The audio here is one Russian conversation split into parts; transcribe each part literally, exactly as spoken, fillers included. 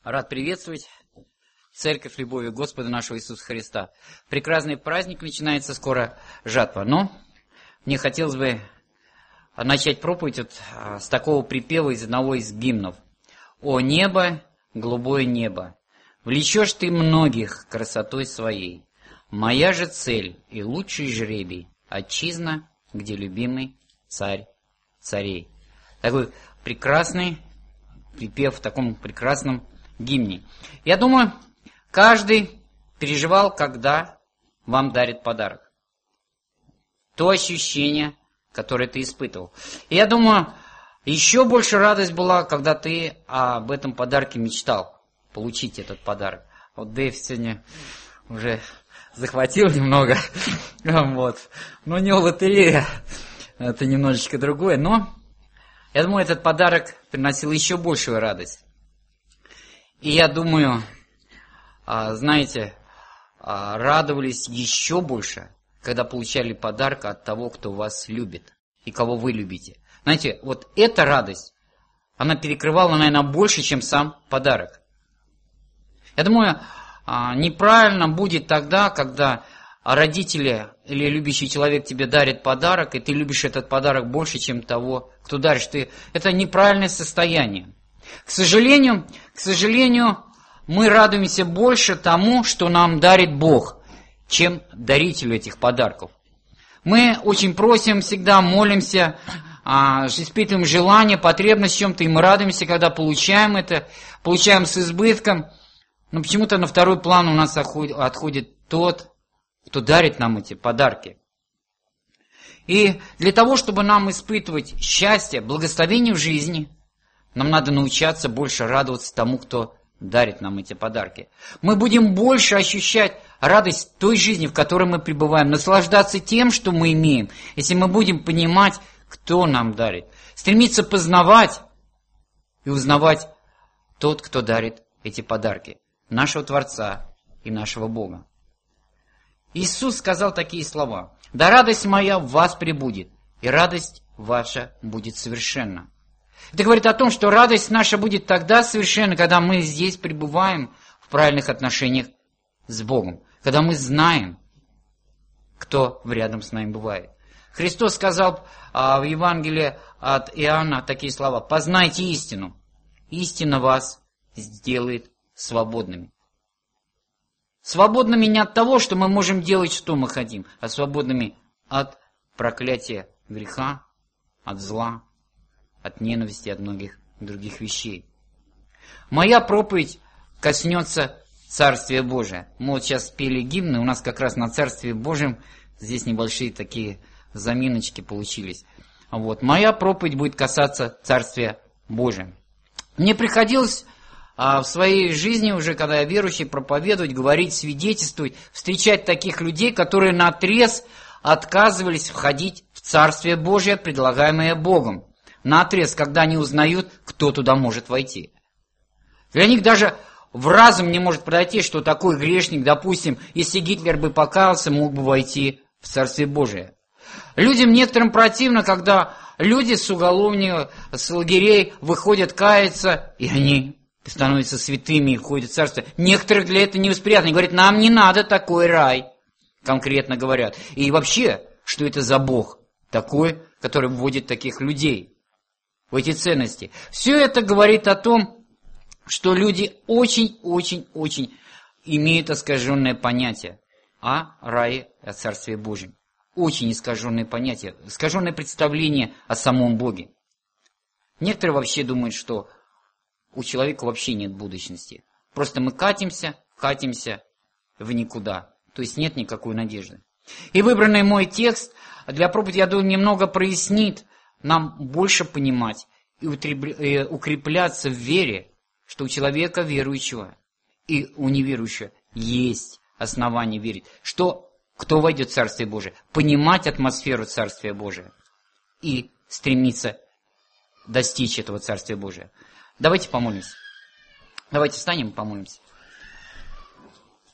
Рад приветствовать Церковь Любови Господа нашего Иисуса Христа. Прекрасный праздник, начинается скоро жатва. Но мне хотелось бы начать проповедь вот с такого припева из одного из гимнов. «О небо, голубое небо, влечешь ты многих красотой своей. Моя же цель и лучший жребий — отчизна, где любимый царь царей». Такой прекрасный припев в таком прекрасном гимне. Я думаю, каждый переживал, когда вам дарит подарок. То ощущение, которое ты испытывал. И я думаю, еще больше радость была, когда ты об этом подарке мечтал. Получить этот подарок. Вот Дэйв сегодня уже захватил немного. Вот. Но не лотерея. Это немножечко другое. Но я думаю, этот подарок приносил еще большую радость. И я думаю, знаете, радовались еще больше, когда получали подарок от того, кто вас любит и кого вы любите. Знаете, вот эта радость, она перекрывала, наверное, больше, чем сам подарок. Я думаю, неправильно будет тогда, когда родители или любящий человек тебе дарит подарок, и ты любишь этот подарок больше, чем того, кто даришь. Ты... Это неправильное состояние. К сожалению, к сожалению, мы радуемся больше тому, что нам дарит Бог, чем дарителю этих подарков. Мы очень просим, всегда молимся, испытываем желание, потребность в чем-то, и мы радуемся, когда получаем это, получаем с избытком. Но почему-то на второй план у нас отходит тот, кто дарит нам эти подарки. И для того, чтобы нам испытывать счастье, благословение в жизни, нам надо научаться больше радоваться тому, кто дарит нам эти подарки. Мы будем больше ощущать радость той жизни, в которой мы пребываем, наслаждаться тем, что мы имеем, если мы будем понимать, кто нам дарит. Стремиться познавать и узнавать тот, кто дарит эти подарки, нашего Творца и нашего Бога. Иисус сказал такие слова: «Да радость моя в вас пребудет, и радость ваша будет совершенна». Это говорит о том, что радость наша будет тогда совершенна, когда мы здесь пребываем в правильных отношениях с Богом, когда мы знаем, кто рядом с нами бывает. Христос сказал а, в Евангелии от Иоанна такие слова: «Познайте истину, истина вас сделает свободными». Свободными не от того, что мы можем делать, что мы хотим, а свободными от проклятия греха, от зла, от ненависти, от многих других вещей. Моя проповедь коснется Царствия Божия. Мы вот сейчас пели гимны, у нас как раз на Царстве Божьем здесь небольшие такие заминочки получились. Вот. Моя проповедь будет касаться Царствия Божия. Мне приходилось а, в своей жизни, уже когда я верующий, проповедовать, говорить, свидетельствовать, встречать таких людей, которые наотрез отказывались входить в Царствие Божие, предлагаемое Богом. Наотрез, когда они узнают, кто туда может войти. Для них даже в разум не может подойти, что такой грешник, допустим, если Гитлер бы покаялся, мог бы войти в Царствие Божие. Людям некоторым противно, когда люди с уголовни, с лагерей выходят каяться, и они становятся святыми и входят в Царствие. Некоторых для этого не восприятно. Они говорят: нам не надо такой рай, конкретно говорят. И вообще, что это за Бог такой, который вводит таких людей в эти ценности? Все это говорит о том, что люди очень-очень-очень имеют искаженное понятие о рае и о Царстве Божьем. Очень искаженное понятие, искаженное представление о самом Боге. Некоторые вообще думают, что у человека вообще нет будущности. Просто мы катимся, катимся в никуда. То есть нет никакой надежды. И выбранный мой текст для проповеди, я думаю, немного прояснит нам больше понимать и укрепляться в вере, что у человека верующего и у неверующего есть основания верить, что кто войдет в Царствие Божие, понимать атмосферу Царствия Божия и стремиться достичь этого Царствия Божия. Давайте помолимся. Давайте встанем и помолимся.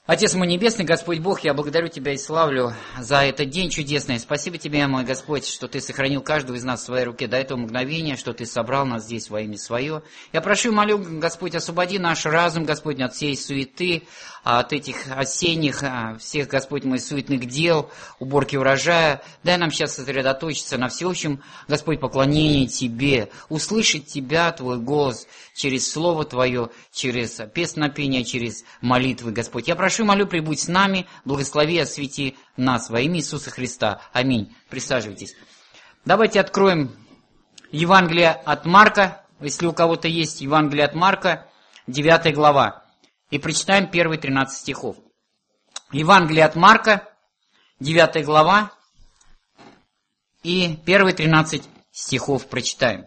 Отец мой Небесный, Господь Бог, я благодарю Тебя и славлю за этот день чудесный. Спасибо Тебе, мой Господь, что Ты сохранил каждого из нас в Своей руке до этого мгновения, что Ты собрал нас здесь во имя Свое. Я прошу и молю, Господь, освободи наш разум, Господь, от всей суеты, от этих осенних, всех, Господь мой, суетных дел, уборки урожая. Дай нам сейчас сосредоточиться на всеобщем, Господь, поклонении Тебе, услышать Тебя, Твой голос, через Слово Твое, через песнопение, через молитвы, Господь. Я прошу и молю, прибудь с нами, благослови, освети нас во имя Иисуса Христа. Аминь. Присаживайтесь. Давайте откроем Евангелие от Марка, если у кого-то есть Евангелие от Марка, девятая глава, и прочитаем первые тринадцать стихов. Евангелие от Марка, девятая глава, и первые тринадцать стихов прочитаем.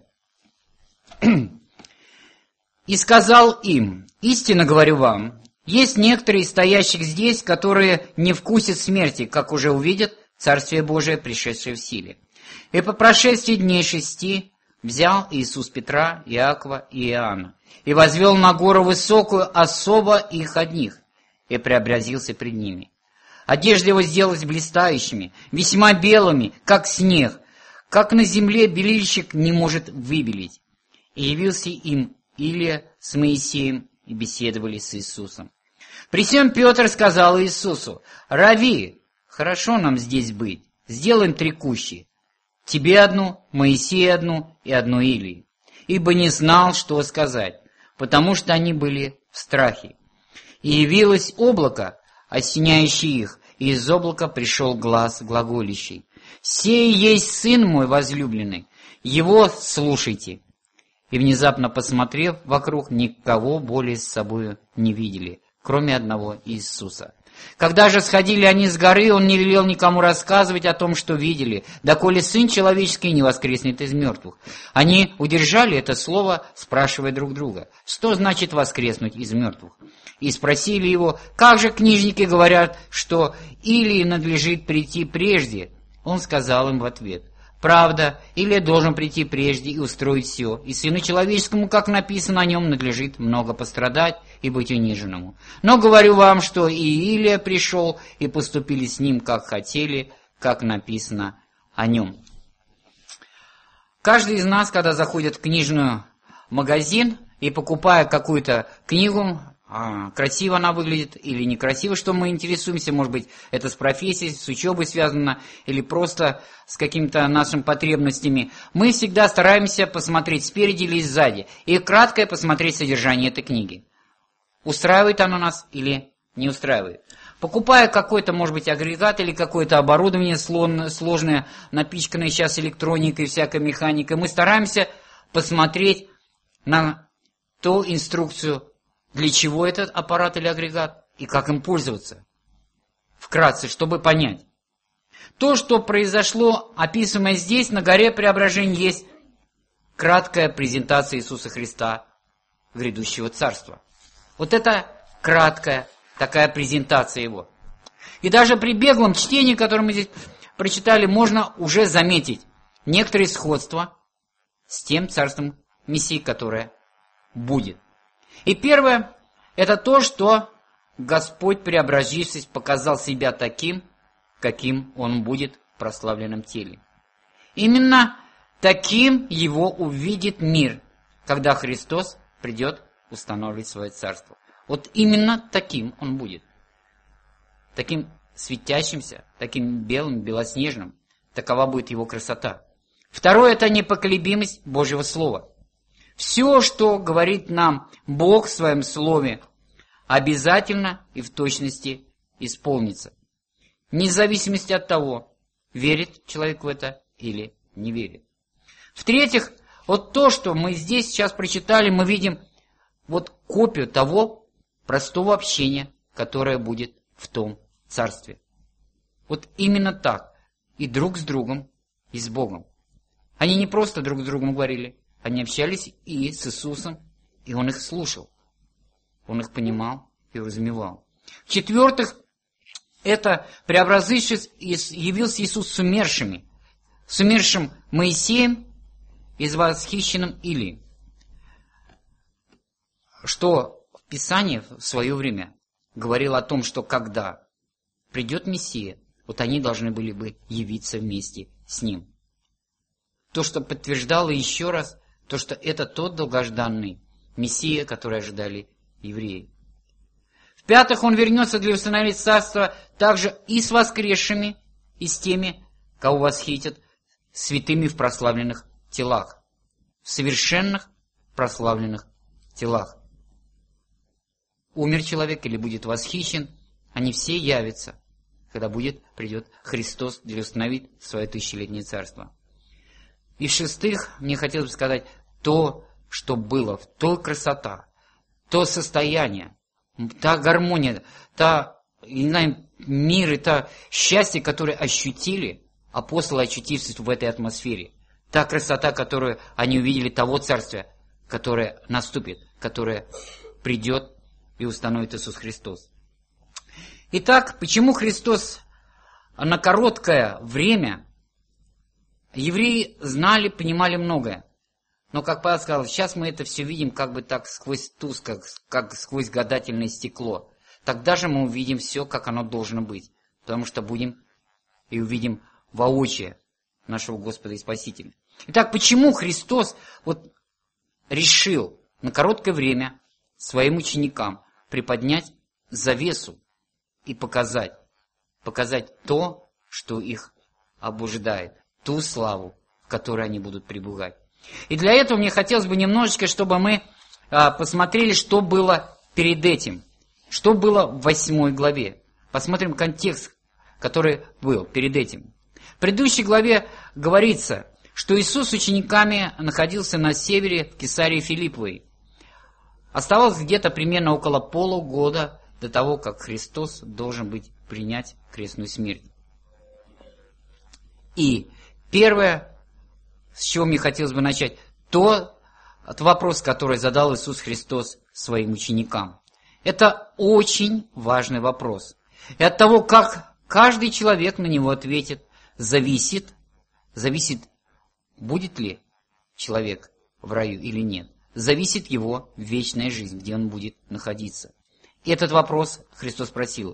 «И сказал им: истинно говорю вам, есть некоторые из стоящих здесь, которые не вкусят смерти, как уже увидят Царствие Божие, пришедшее в силе. И по прошествии дней шести взял Иисус Петра, Иакова и Иоанна, и возвел на гору высокую особо их одних, и преобразился пред ними. Одежды его сделались блистающими, весьма белыми, как снег, как на земле белильщик не может выбелить. И явился им Илия с Моисеем, и беседовали с Иисусом. При сем Петр сказал Иисусу: «Рави, хорошо нам здесь быть, сделаем три кущи, тебе одну, Моисею одну и одну Илии». Ибо не знал, что сказать, потому что они были в страхе. И явилось облако, осеняющее их, и из облака пришел глас глаголящий: «Сей есть Сын мой возлюбленный, его слушайте». И внезапно посмотрев вокруг, никого более с собой не видели, кроме одного Иисуса. Когда же сходили они с горы, он не велел никому рассказывать о том, что видели, доколе Сын Человеческий не воскреснет из мертвых. Они удержали это слово, спрашивая друг друга: что значит воскреснуть из мертвых? И спросили его: как же книжники говорят, что Илии надлежит прийти прежде? Он сказал им в ответ: правда, Илия должен прийти прежде и устроить все, и Сыну Человеческому, как написано о нем, надлежит много пострадать и быть униженному. Но говорю вам, что и Илия пришел, и поступили с ним, как хотели, как написано о нем». Каждый из нас, когда заходит в книжный магазин и покупая какую-то книгу, красиво она выглядит или некрасиво, что мы интересуемся, может быть, это с профессией, с учебой связано, или просто с какими-то нашими потребностями, мы всегда стараемся посмотреть спереди или сзади и кратко посмотреть содержание этой книги. Устраивает оно нас или не устраивает. Покупая какой-то, может быть, агрегат или какое-то оборудование сложное, напичканное сейчас электроникой и всякой механикой, мы стараемся посмотреть на ту инструкцию, для чего этот аппарат или агрегат и как им пользоваться. Вкратце, чтобы понять. То, что произошло, описываемое здесь, на горе Преображения, есть краткая презентация Иисуса Христа, грядущего царства. Вот это краткая такая презентация его. И даже при беглом чтении, которое мы здесь прочитали, можно уже заметить некоторые сходства с тем царством Мессии, которое будет. И первое, это то, что Господь, преобразившись, показал себя таким, каким Он будет в прославленном теле. Именно таким Его увидит мир, когда Христос придет устанавливать свое царство. Вот именно таким Он будет. Таким светящимся, таким белым, белоснежным. Такова будет Его красота. Второе, это непоколебимость Божьего Слова. Все, что говорит нам Бог в Своем Слове, обязательно и в точности исполнится. Вне зависимости от того, верит человек в это или не верит. В-третьих, вот то, что мы здесь сейчас прочитали, мы видим вот копию того простого общения, которое будет в том царстве. Вот именно так. И друг с другом, и с Богом. Они не просто друг с другом говорили, они общались и с Иисусом, и Он их слушал. Он их понимал и уразумевал. В-четвертых, это преобразившись, явился Иисус с умершими. С умершим Моисеем и с восхищенным Илием. Что в Писании в свое время говорил о том, что когда придет Мессия, вот они должны были бы явиться вместе с Ним. То, что подтверждало еще раз, то, что это тот долгожданный Мессия, который ожидали евреи. В-пятых, Он вернется для установить царство также и с воскресшими, и с теми, кого восхитят, святыми в прославленных телах, в совершенных прославленных телах. Умер человек или будет восхищен, они все явятся, когда будет, придет Христос для установить свое тысячелетнее царство. И в-шестых, мне хотелось бы сказать, то, что было, то красота, то состояние, та гармония, та, не знаю, мир и то счастье, которое ощутили апостолы, очутившись в этой атмосфере. Та красота, которую они увидели, того царствия, которое наступит, которое придет и установит Иисус Христос. Итак, почему Христос на короткое время, евреи знали, понимали многое. Но, как Павел сказал, сейчас мы это все видим как бы так сквозь туск, как, как сквозь гадательное стекло. Тогда же мы увидим все, как оно должно быть. Потому что будем и увидим воочию нашего Господа и Спасителя. Итак, почему Христос вот решил на короткое время своим ученикам приподнять завесу и показать, показать то, что их обождает, ту славу, в которой они будут пребывать. И для этого мне хотелось бы немножечко, чтобы мы а, посмотрели, что было перед этим, что было в восьмой главе. Посмотрим контекст, который был перед этим. В предыдущей главе говорится, что Иисус с учениками находился на севере в Кесарии Филипповой. Оставалось где-то примерно около полугода до того, как Христос должен быть принять крестную смерть. И первое, с чего мне хотелось бы начать, то от вопрос, который задал Иисус Христос своим ученикам. Это очень важный вопрос. И от того, как каждый человек на него ответит, зависит, зависит, будет ли человек в раю или нет. Зависит его вечная жизнь, где он будет находиться. И этот вопрос Христос спросил.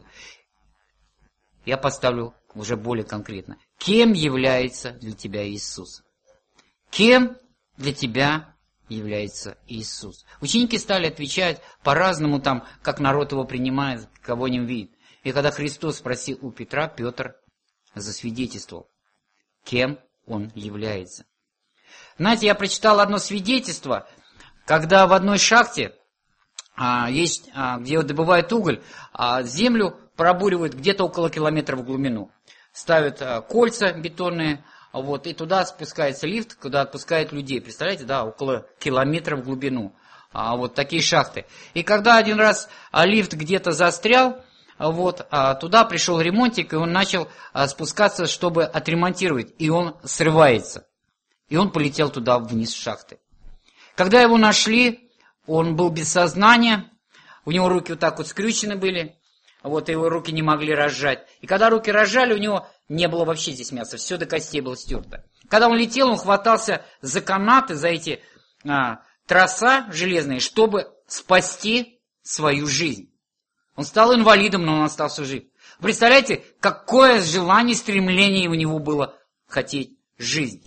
Я поставлю уже более конкретно. Кем является для тебя Иисус? Кем для тебя является Иисус? Ученики стали отвечать по-разному, там, как народ его принимает, кого не видит. И когда Христос спросил у Петра, Петр засвидетельствовал, кем он является. Знаете, я прочитал одно свидетельство, когда в одной шахте, а, есть, а, где добывают уголь, а, землю пробуривают где-то около километра в глубину. Ставят а, кольца бетонные, вот, и туда спускается лифт, куда отпускают людей. Представляете, да, около километра в глубину. А, вот такие шахты. И когда один раз а, лифт где-то застрял, а, вот, а, туда пришел ремонтник, и он начал а, спускаться, чтобы отремонтировать. И он срывается. И он полетел туда вниз шахты. Когда его нашли, он был без сознания, у него руки вот так вот скрючены были, вот его руки не могли разжать. И когда руки разжали, у него не было вообще здесь мяса, все до костей было стерто. Когда он летел, он хватался за канаты, за эти а, троса железные, чтобы спасти свою жизнь. Он стал инвалидом, но он остался жив. Представляете, какое желание, стремление у него было хотеть жизнь.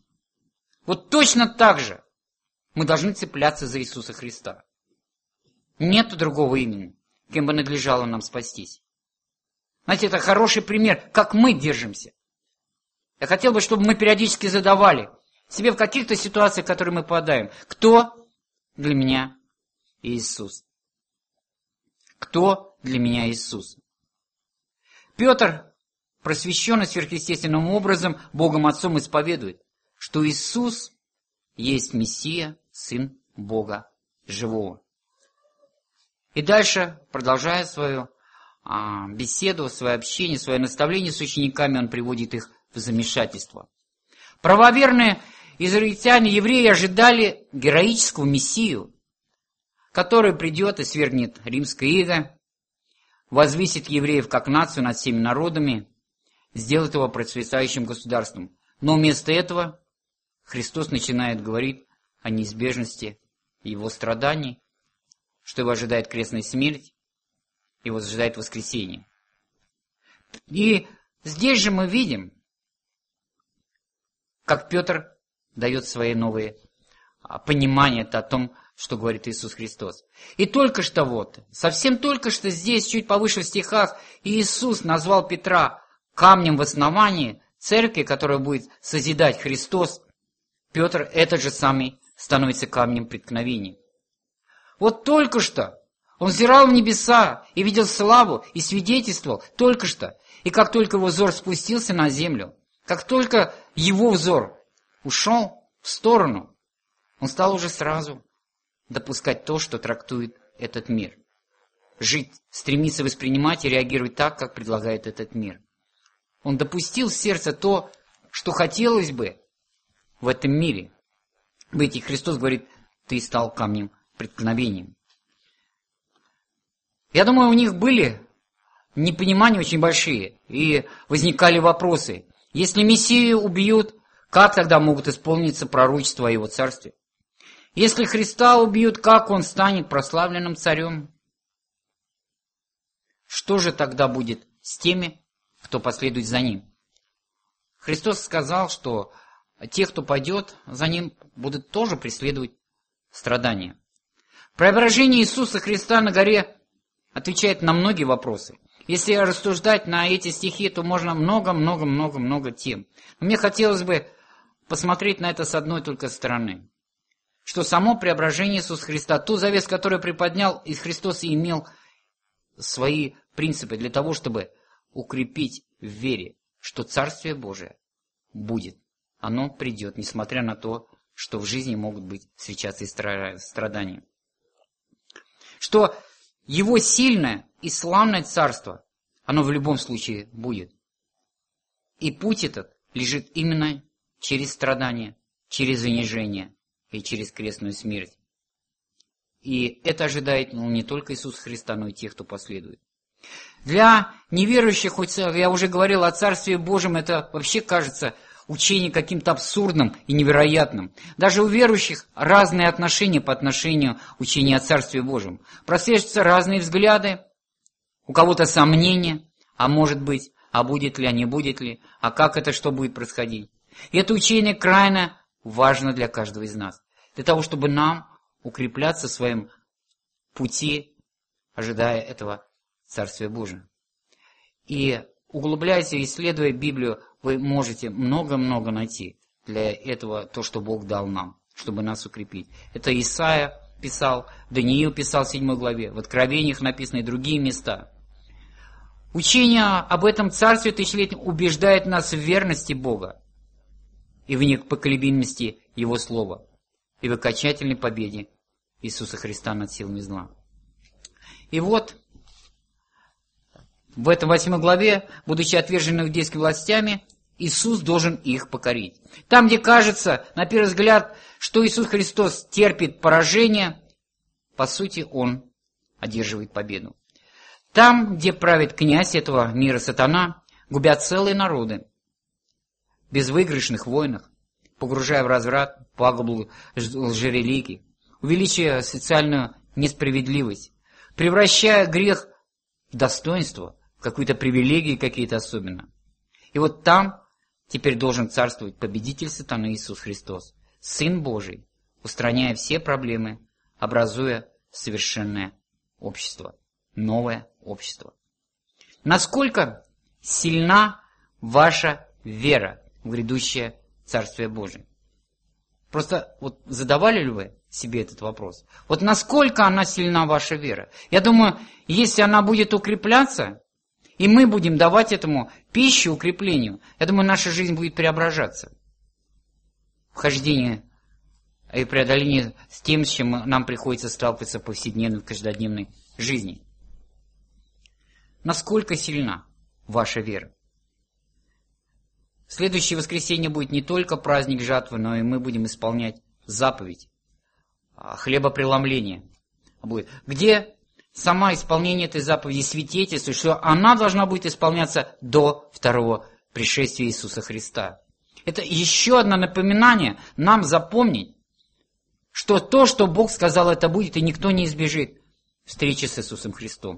Вот точно так же мы должны цепляться за Иисуса Христа. Нет другого имени, кем бы надлежало нам спастись. Знаете, это хороший пример, как мы держимся. Я хотел бы, чтобы мы периодически задавали себе в каких-то ситуациях, в которые мы попадаем. Кто для меня Иисус? Кто для меня Иисус? Петр, просвещенный сверхъестественным образом, Богом Отцом исповедует, что Иисус есть Мессия, Сын Бога Живого. И дальше, продолжая свою а, беседу, свое общение, свое наставление с учениками, он приводит их в замешательство. Правоверные израильтяне, евреи ожидали героического Мессию, который придет и свергнет римское иго, возвысит евреев как нацию над всеми народами, сделает его процветающим государством. Но вместо этого Христос начинает говорить о неизбежности его страданий, что его ожидает крестная смерть, его ожидает воскресение. И здесь же мы видим, как Петр дает свои новые понимания о том, что говорит Иисус Христос. И только что вот, совсем только что здесь, чуть повыше в стихах, Иисус назвал Петра камнем в основании церкви, которую будет созидать Христос. Петр этот же самый становится камнем преткновения. Вот только что он взирал в небеса и видел славу, и свидетельствовал только что. И как только его взор спустился на землю, как только его взор ушел в сторону, он стал уже сразу допускать то, что трактует этот мир. Жить, стремиться воспринимать и реагировать так, как предлагает этот мир. Он допустил в сердце то, что хотелось бы в этом мире быть. И Христос говорит, ты стал камнем преткновением. Я думаю, у них были непонимания очень большие, и возникали вопросы. Если Мессию убьют, как тогда могут исполниться пророчества о его царстве? Если Христа убьют, как он станет прославленным царем? Что же тогда будет с теми, кто последует за ним? Христос сказал, что те, кто пойдет за ним, будут тоже преследовать страдания. Преображение Иисуса Христа на горе отвечает на многие вопросы. Если рассуждать на эти стихи, то можно много-много-много-много тем. Но мне хотелось бы посмотреть на это с одной только стороны. Что само преображение Иисуса Христа, ту завес, которую приподнял, и Христос имел свои принципы для того, чтобы укрепить в вере, что Царствие Божие будет. Оно придет, несмотря на то, что в жизни могут быть встречаться и страдания. Что его сильное и славное царство, оно в любом случае будет. И путь этот лежит именно через страдания, через унижение и через крестную смерть. И это ожидает ну, не только Иисуса Христа, но и тех, кто последует. Для неверующих, хоть я уже говорил о Царстве Божьем, это вообще кажется учение каким-то абсурдным и невероятным. Даже у верующих разные отношения по отношению к учению о Царстве Божьем. Прослеживаются разные взгляды, у кого-то сомнения, а может быть, а будет ли, а не будет ли, а как это, что будет происходить. И это учение крайне важно для каждого из нас. Для того, чтобы нам укрепляться в своем пути, ожидая этого Царствия Божия. И углубляясь и исследуя Библию, вы можете много-много найти для этого то, что Бог дал нам, чтобы нас укрепить. Это Исаия писал, Даниил писал в седьмой главе, в Откровениях написаны и другие места. Учение об этом Царстве тысячелетнем убеждает нас в верности Бога и в непоколебимости Его Слова, и в окончательной победе Иисуса Христа над силами зла. И вот, в этом восьмой главе, будучи отвержен иудейскими властями, Иисус должен их покорить. Там, где кажется, на первый взгляд, что Иисус Христос терпит поражение, по сути, Он одерживает победу. Там, где правит князь этого мира сатана, губя целые народы, в безвыигрышных войнах, погружая в разврат, пагубу лжерелигий, увеличивая социальную несправедливость, превращая грех в достоинство, в какую-то привилегию какие-то особенно. И вот там теперь должен царствовать победитель сатаны Иисус Христос, Сын Божий, устраняя все проблемы, образуя совершенное общество, новое общество. Насколько сильна ваша вера в грядущее Царствие Божие? Просто вот задавали ли вы себе этот вопрос? Вот насколько она сильна, ваша вера? Я думаю, если она будет укрепляться, и мы будем давать этому пищу укреплению, я думаю, наша жизнь будет преображаться. Вхождение и преодоление с тем, с чем нам приходится сталкиваться в повседневной, в каждодневной жизни. Насколько сильна ваша вера? В следующее воскресенье будет не только праздник жатвы, но и мы будем исполнять заповедь хлебопреломления. Где сама исполнение этой заповеди свидетельствует, что она должна будет исполняться до второго пришествия Иисуса Христа. Это еще одно напоминание нам запомнить, что то, что Бог сказал, это будет, и никто не избежит встречи с Иисусом Христом.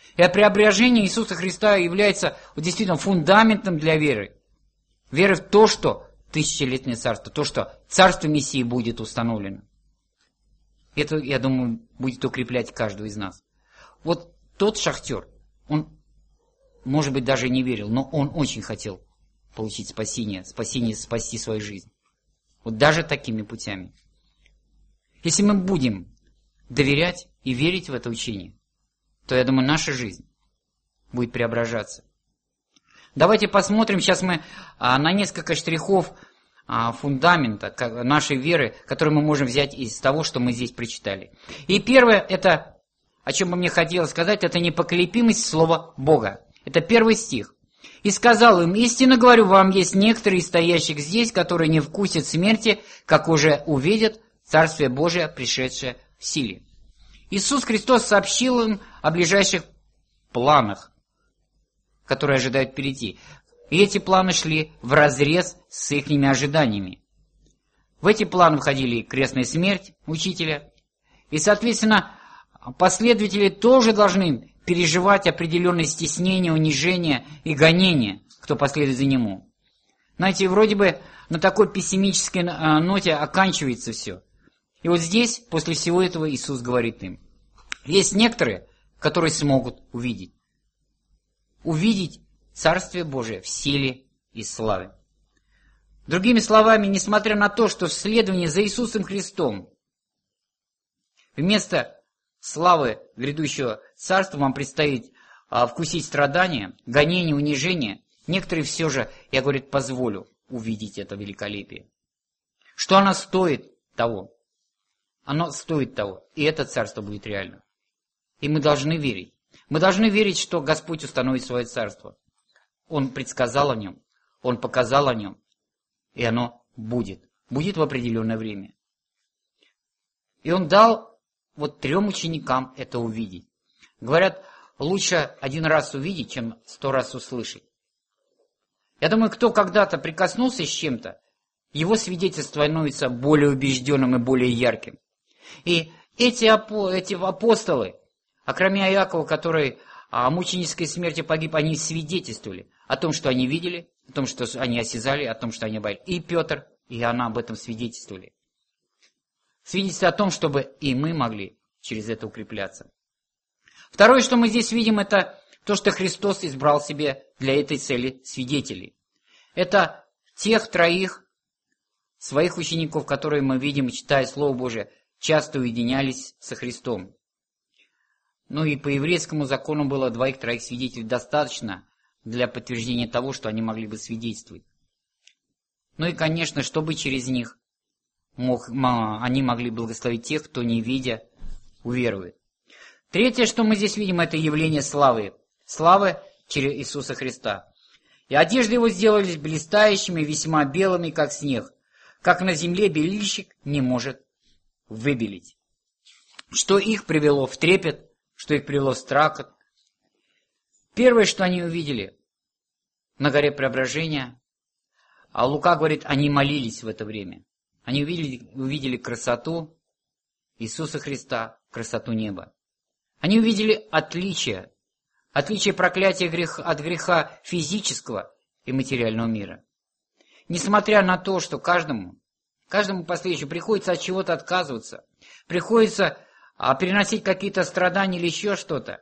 И преображение Иисуса Христа является вот, действительно фундаментом для веры. Веры в то, что тысячелетнее царство, то, что царство Мессии будет установлено. Это, я думаю, будет укреплять каждого из нас. Вот тот шахтер, он, может быть, даже не верил, но он очень хотел получить спасение, спасение, спасти свою жизнь. Вот даже такими путями. Если мы будем доверять и верить в это учение, то, я думаю, наша жизнь будет преображаться. Давайте посмотрим, сейчас мы а, на несколько штрихов а, фундамента как, нашей веры, которые мы можем взять из того, что мы здесь прочитали. И первое, это, о чем бы мне хотелось сказать, это непоколебимость слова Бога. Это первый стих. «И сказал им, истинно говорю вам, есть некоторые из стоящих здесь, которые не вкусят смерти, как уже увидят Царствие Божие, пришедшее в силе». Иисус Христос сообщил им о ближайших планах, которые ожидают впереди. И эти планы шли вразрез с их ожиданиями. В эти планы входили крестная смерть учителя. И, соответственно, последователи тоже должны переживать определенные стеснения, унижения и гонения, кто последует за нему. Знаете, вроде бы на такой пессимической ноте оканчивается все. И вот здесь, после всего этого, Иисус говорит им. Есть некоторые, которые смогут увидеть. Увидеть Царствие Божие в силе и славе. Другими словами, несмотря на то, что в следовании за Иисусом Христом вместо славы грядущего Царства вам предстоит а, вкусить страдания, гонения, унижения, некоторые все же, я, говорит, позволю увидеть это великолепие. Что оно стоит того? Оно стоит того, и это Царство будет реально. И мы должны верить. Мы должны верить, что Господь установит свое Царство. Он предсказал о нем, Он показал о нем, и оно будет. Будет в определенное время. И Он дал вот трем ученикам это увидеть. Говорят, лучше один раз увидеть, чем сто раз услышать. Я думаю, кто когда-то прикоснулся с чем-то, его свидетельство становится более убежденным и более ярким. И эти, апо, эти апостолы, окромя Иакова, который о мученической смерти погиб, они свидетельствовали о том, что они видели, о том, что они осязали, о том, что они боялись. И Петр, и Иоанна об этом свидетельствовали. Свидетельство о том, чтобы и мы могли через это укрепляться. Второе, что мы здесь видим, это то, что Христос избрал себе для этой цели свидетелей. Это тех троих своих учеников, которые мы видим, читая Слово Божие, часто уединялись со Христом. Ну и по еврейскому закону было двоих-троих свидетелей достаточно для подтверждения того, что они могли бы свидетельствовать. Ну и, конечно, чтобы через них мог, они могли благословить тех, кто, не видя, уверует. Третье, что мы здесь видим, это явление славы. Славы через Иисуса Христа. «И одежды его сделались блистающими, весьма белыми, как снег, как на земле белильщик не может выбелить». Что их привело в трепет, что их привело в страх. Первое, что они увидели на горе Преображения, а Лука говорит, они молились в это время. Они увидели, увидели красоту Иисуса Христа, красоту неба. Они увидели отличие, отличие проклятия греха, от греха физического и материального мира. Несмотря на то, что каждому, каждому последующему приходится от чего-то отказываться, приходится а, переносить какие-то страдания или еще что-то,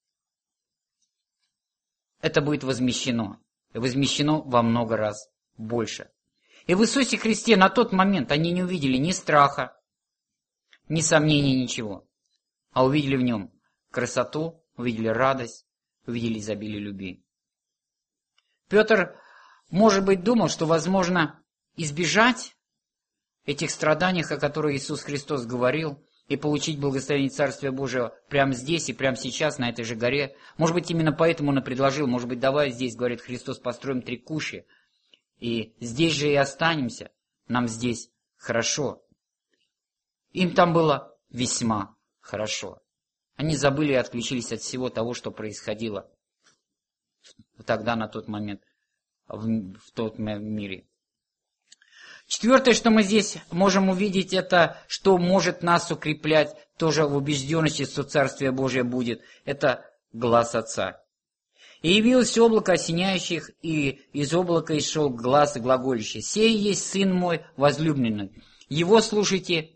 это будет возмещено. И возмещено во много раз больше. И в Иисусе Христе на тот момент они не увидели ни страха, ни сомнений, ничего, а увидели в нем красоту, увидели радость, увидели изобилие любви. Петр, может быть, думал, что возможно избежать этих страданий, о которых Иисус Христос говорил, и получить благословение Царствия Божьего прямо здесь и прямо сейчас, на этой же горе. Может быть, именно поэтому он и предложил, может быть, давай здесь, говорит Христос, построим три кущи, и здесь же и останемся, нам здесь хорошо. Им там было весьма хорошо. Они забыли и отключились от всего того, что происходило тогда, на тот момент, в, в тот мире. Четвертое, что мы здесь можем увидеть, это что может нас укреплять тоже в убежденности, что Царствие Божие будет. Это глаз Отца. И явилось облако осеняющих, и из облака и шел глаз глаголющий: «Сей есть Сын мой возлюбленный, Его слушайте».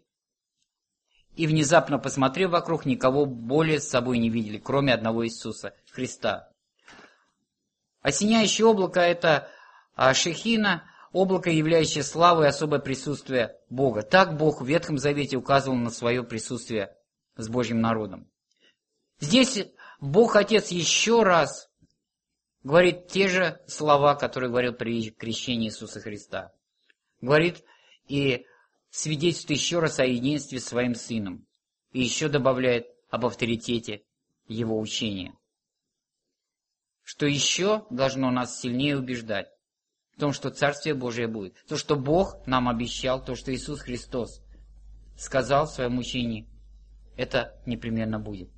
И внезапно, посмотрев вокруг, никого более с собой не видели, кроме одного Иисуса Христа. Осеняющее облако — это шехина, облако, являющее славу и особое присутствие Бога. Так Бог в Ветхом Завете указывал на свое присутствие с Божьим народом. Здесь Бог Отец еще раз говорит те же слова, которые говорил при крещении Иисуса Христа. Говорит и свидетельствует еще раз о единстве с своим Сыном. И еще добавляет об авторитете Его учения. Что еще должно нас сильнее убеждать в том, что Царствие Божие будет. То, что Бог нам обещал, то, что Иисус Христос сказал в своем учении, это непременно будет.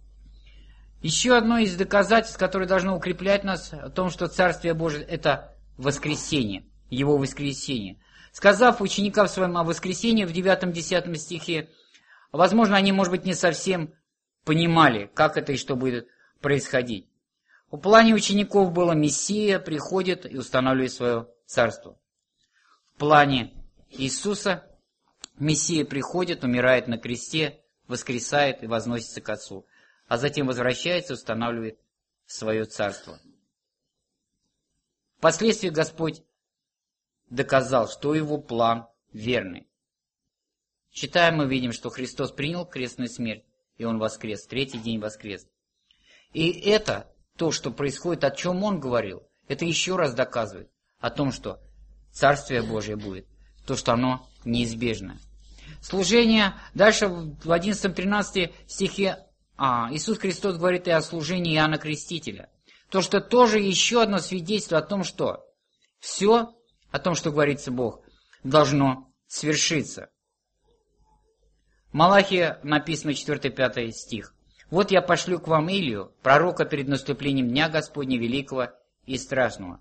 Еще одно из доказательств, которое должно укреплять нас о том, что Царствие Божие – это воскресение, Его воскресение. Сказав ученикам своим о воскресении в девятом-десятом стихе, возможно, они, может быть, не совсем понимали, как это и что будет происходить. В плане учеников было: Мессия приходит и устанавливает свое царство. В плане Иисуса Мессия приходит, умирает на кресте, воскресает и возносится к Отцу, а затем возвращается и устанавливает свое царство. Впоследствии Господь доказал, что Его план верный. Читаем, мы видим, что Христос принял крестную смерть, и Он воскрес, третий день воскрес. И это то, что происходит, о чем Он говорил, это еще раз доказывает о том, что Царствие Божие будет, то, что оно неизбежно. Служение, дальше в одиннадцатом-тринадцатом стихе а, Иисус Христос говорит и о служении Иоанна Крестителя. То, что тоже еще одно свидетельство о том, что все, о том, что говорится Бог, должно свершиться. В Малахии написано четвёртый-пятый стих. «Вот я пошлю к вам Илию, пророка перед наступлением Дня Господня великого и страшного».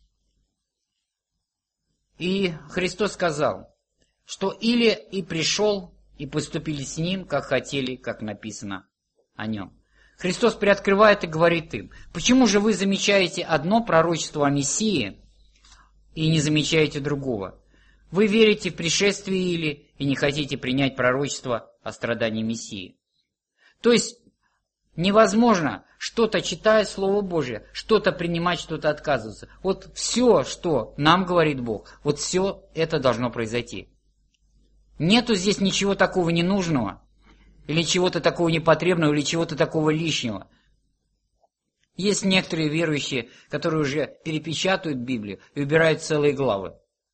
И Христос сказал, что Илия и пришел, и поступили с ним, как хотели, как написано о нем. Христос приоткрывает и говорит им: почему же вы замечаете одно пророчество о Мессии и не замечаете другого? Вы верите в пришествие Илии и не хотите принять пророчество о страдании Мессии. То есть невозможно что-то, читая Слово Божие, что-то принимать, что-то отказываться. Вот все, что нам говорит Бог, вот все это должно произойти. Нету здесь ничего такого ненужного, или чего-то такого непотребного, или чего-то такого лишнего. Есть некоторые верующие, которые уже перепечатают Библию и убирают целые главы,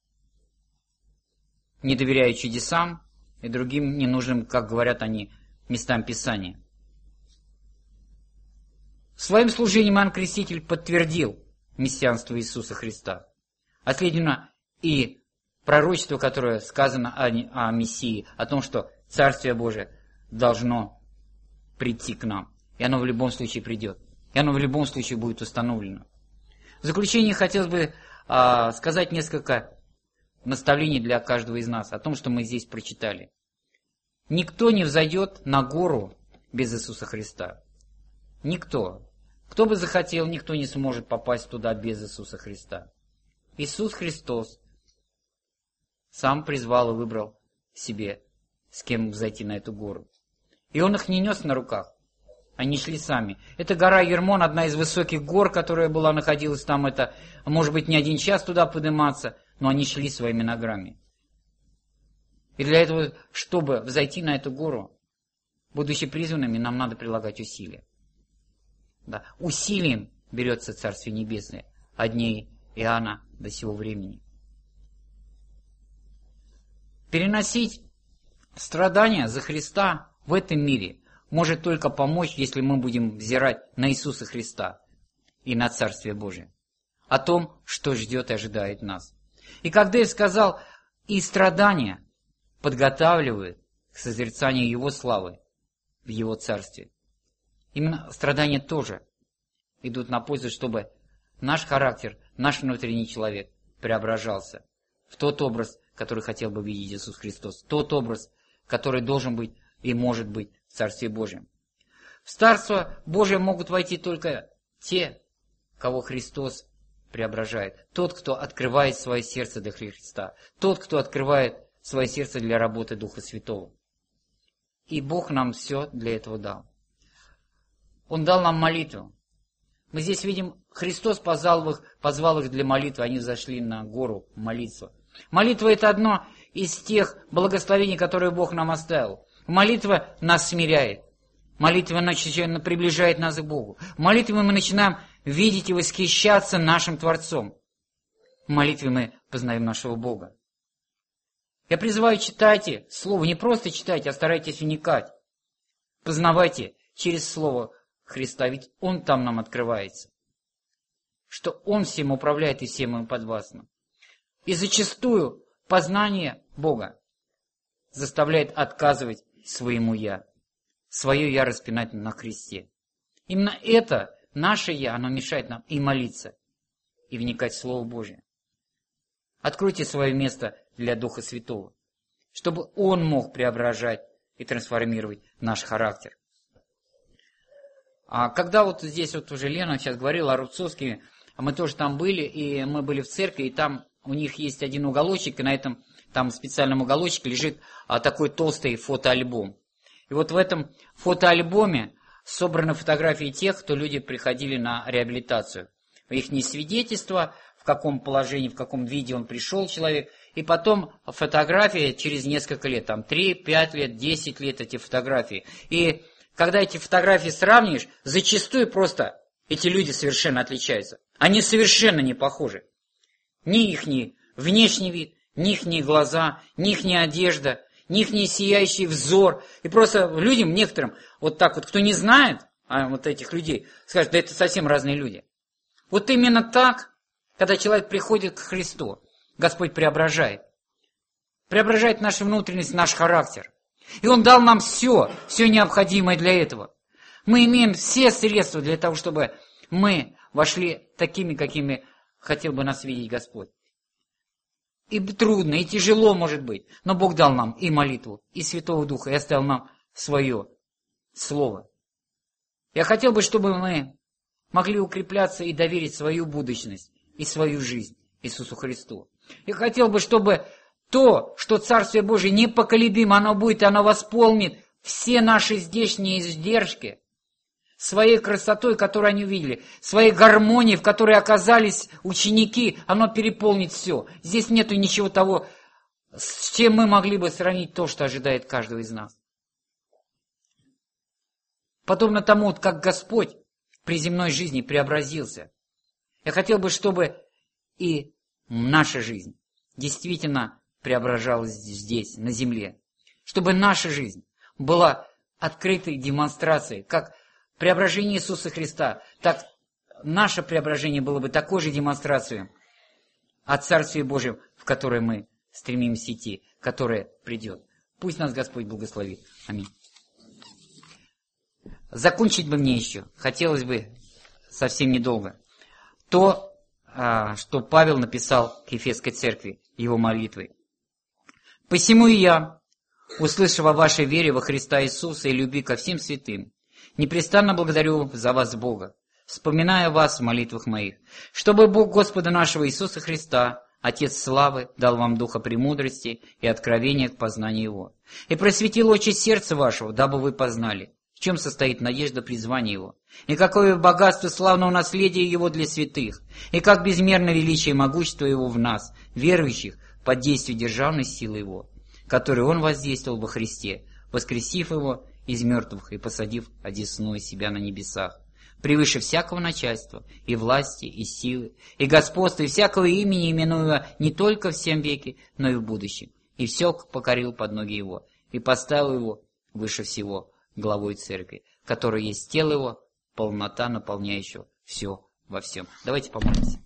не доверяя чудесам и другим ненужным, как говорят они, местам Писания. Своим служением Иоанн Креститель подтвердил мессианство Иисуса Христа. А следовательно, и пророчество, которое сказано о, о Мессии, о том, что Царствие Божие должно прийти к нам. И оно в любом случае придет. И оно в любом случае будет установлено. В заключение хотелось бы а, сказать несколько наставлений для каждого из нас о том, что мы здесь прочитали. Никто не взойдет на гору без Иисуса Христа. Никто. Кто бы захотел, никто не сможет попасть туда без Иисуса Христа. Иисус Христос сам призвал и выбрал себе, с кем взойти на эту гору. И Он их не нес на руках. Они шли сами. Это гора Ермон, одна из высоких гор, которая была, находилась там. Это, может быть, не один час туда подниматься, но они шли своими ногами. И для этого, чтобы взойти на эту гору, будучи призванными, нам надо прилагать усилия. Да. Усилием берется Царствие Небесное от дней Иоанна до сего времени. Переносить страдания за Христа в этом мире может только помочь, если мы будем взирать на Иисуса Христа и на Царствие Божие, о том, что ждет и ожидает нас. И когда я сказал, и страдания подготавливают к созерцанию Его славы в Его Царстве, именно страдания тоже идут на пользу, чтобы наш характер, наш внутренний человек преображался в тот образ, который хотел бы видеть Иисус Христос, тот образ, который должен быть и может быть в Царстве Божьем. В Царство Божие могут войти только те, кого Христос преображает. Тот, кто открывает свое сердце для Христа. Тот, кто открывает свое сердце для работы Духа Святого. И Бог нам все для этого дал. Он дал нам молитву. Мы здесь видим, Христос позвал их, позвал их для молитвы, они зашли на гору молиться. Молитва — это одно из тех благословений, которые Бог нам оставил. Молитва нас смиряет. Молитва приближает нас к Богу. В молитве мы начинаем видеть и восхищаться нашим Творцом. В молитве мы познаем нашего Бога. Я призываю, читайте Слово, не просто читайте, а старайтесь вникать. Познавайте через Слово Христа, ведь Он там нам открывается. Что Он всем управляет и всем ему подвластно. И зачастую познание Бога заставляет отказывать своему «я». Свое «я» распинать на кресте. Именно это, наше «я», оно мешает нам и молиться, и вникать в Слово Божие. Откройте свое место для Духа Святого, чтобы Он мог преображать и трансформировать наш характер. А когда вот здесь вот уже Лена сейчас говорила о Рубцовске, мы тоже там были, и мы были в церкви, и там у них есть один уголочек, и на этом там специальном уголочке лежит а, такой толстый фотоальбом. И вот в этом фотоальбоме собраны фотографии тех, кто люди приходили на реабилитацию. Их свидетельства, в каком положении, в каком виде он пришел человек, и потом фотографии через несколько лет, там три, пять лет, десять лет эти фотографии. И когда эти фотографии сравнишь, зачастую просто эти люди совершенно отличаются. Они совершенно не похожи. Ни их внешний вид, ни их глаза, ни их одежда, ни их сияющий взор. И просто людям, некоторым, вот так вот, кто не знает а вот этих людей, скажет, да это совсем разные люди. Вот именно так, когда человек приходит к Христу, Господь преображает. Преображает нашу внутренность, наш характер. И Он дал нам все, все необходимое для этого. Мы имеем все средства для того, чтобы мы вошли такими, какими хотел бы нас видеть Господь. И трудно, и тяжело может быть, но Бог дал нам и молитву, и Святого Духа, и оставил нам свое Слово. Я хотел бы, чтобы мы могли укрепляться и доверить свою будущность и свою жизнь Иисусу Христу. Я хотел бы, чтобы то, что Царствие Божие непоколебимо, оно будет, и оно восполнит все наши здешние издержки своей красотой, которую они увидели, своей гармонией, в которой оказались ученики, оно переполнит все. Здесь нету ничего того, с чем мы могли бы сравнить то, что ожидает каждого из нас. Подобно тому, как Господь при земной жизни преобразился. Я хотел бы, чтобы и наша жизнь действительно преображалась здесь, на земле. Чтобы наша жизнь была открытой демонстрацией, как преображение Иисуса Христа, так наше преображение было бы такой же демонстрацией от Царствия Божьего, в которое мы стремимся идти, которое придет. Пусть нас Господь благословит. Аминь. Закончить бы мне еще, хотелось бы совсем недолго, то, что Павел написал к Ефесской церкви, его молитвой. «Посему и я, услышав о вашей вере во Христа Иисуса и любви ко всем святым, непрестанно благодарю за вас Бога, вспоминая вас в молитвах моих, чтобы Бог Господа нашего Иисуса Христа, Отец славы, дал вам духа премудрости и откровения к познанию Его, и просветил очи сердца вашего, дабы вы познали, в чем состоит надежда призвания Его, и какое богатство славного наследия Его для святых, и как безмерно величие и могущество Его в нас, верующих, под действием державной силы Его, которую Он воздействовал во Христе, воскресив Его из мертвых и посадив одесную себя на небесах, превыше всякого начальства, и власти, и силы, и господства, и всякого имени, именуемого не только в сем веке, но и в будущем, и все покорил под ноги Его, и поставил Его выше всего, главой церкви, которая есть тело Его, полнота, наполняющего все во всем». Давайте помолимся.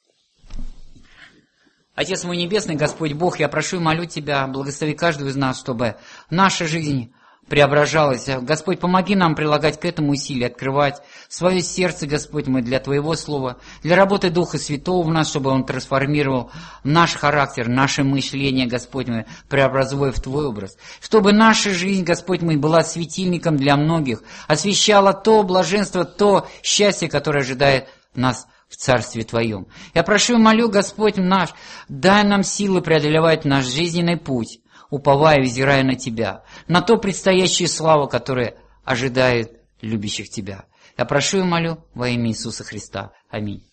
Отец мой Небесный, Господь Бог, я прошу и молю Тебя, благослови каждого из нас, чтобы наша жизнь преображалось. Господь, помоги нам прилагать к этому усилия, открывать свое сердце, Господь мой, для Твоего Слова, для работы Духа Святого в нас, чтобы Он трансформировал наш характер, наше мышление, Господь мой, преобразуя в Твой образ. Чтобы наша жизнь, Господь мой, была светильником для многих, освещала то блаженство, то счастье, которое ожидает нас в Царстве Твоем. Я прошу и молю, Господь наш, дай нам силы преодолевать наш жизненный путь, уповая и взирая на Тебя, на то предстоящую славу, которая ожидает любящих Тебя. Я прошу и молю во имя Иисуса Христа. Аминь.